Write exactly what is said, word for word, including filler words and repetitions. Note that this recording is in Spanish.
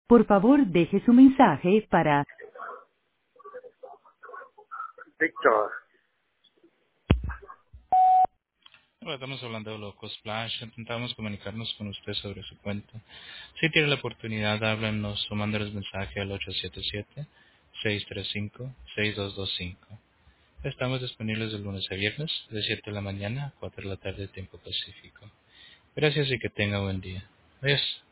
Por favor, deje su mensaje para Víctor, Hola, estamos hablando de Loco Splash. Intentamos comunicarnos con usted sobre su cuenta. Si tiene la oportunidad, háblenos o mándenos mensaje al ocho siete siete, seis tres cinco, seis dos dos cinco. Estamos disponibles de lunes a viernes, de siete de la mañana a cuatro de la tarde, tiempo pacífico. Gracias y que tenga buen día. Adiós.